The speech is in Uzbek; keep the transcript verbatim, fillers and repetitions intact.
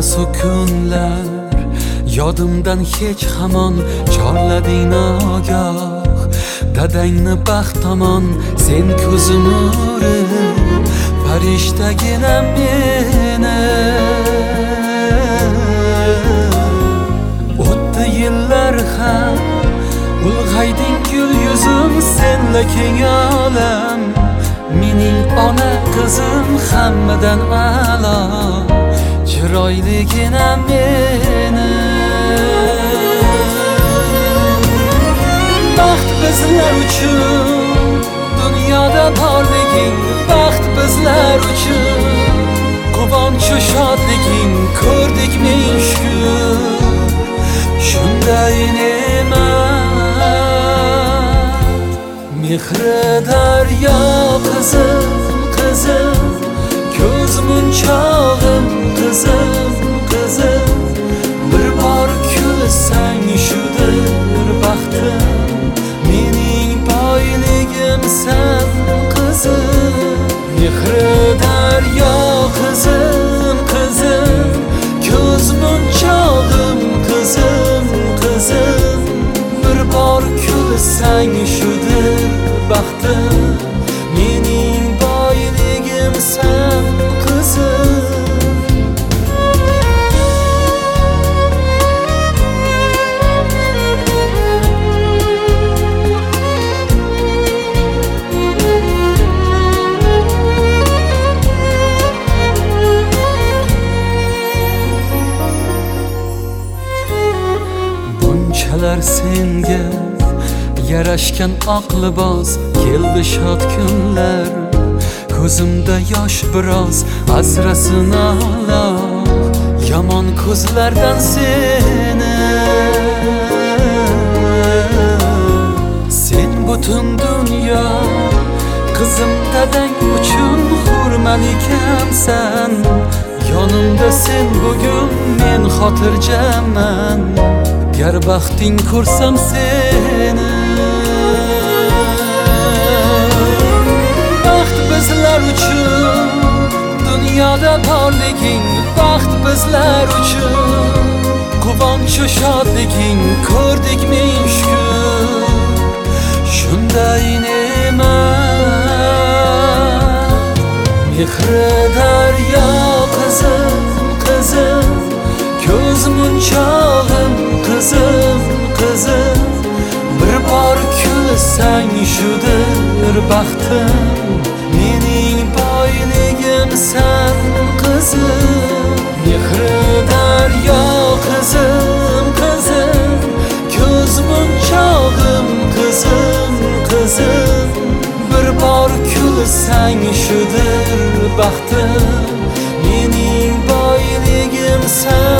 O'tmas o kunlar yodimdan hech hamon chorlading nogoh dadangni baxt tomon sen ko'zim urib farishtagina meni o'tdi yillar ham ulg'ayding gul yuzim senla keng olam mening ona qizim hammadan a'lo chiroyligina meni baxt bizlar uchun dunyoda borliging baxt bizlar uchun quvonchu shodliging ko'rdik ming shukr shunday ne'mat mehri daryo qizim qizim ko'z munchog'im qizim qizim bir bor kulsang shudir baxtim mening boyligimsan qizim mehri daryo qizim qizim ko'z munchog'im qizim qizim bir bor kulsang shudir baxtim mening boyligimsan qizim bunchalar senga yarashgan oq libos keldi shod kunlar ko'zimda yosh biroz asrasin Alloh yomon ko'zlardan seni sen butun dunyo qizim dadang uchun hurmalikamsan yonimda sen bugun men xotirjamman gar baxting ko'rsam seni baxt bizlar uchun dunyoda borliging baxt bizlar uchun quvonchu shodliging ko'rdik ming shukr shunday ne'mat mehri daryo qizim qizim ko'z munchog'im qizim qizim bir bor kulsang shudir baxtim mening boyligimsan qizim mehri daryo qizim qizim ko'z munchog'im qizim qizim bir bor kulsang shudir baxtim mening boyligimsan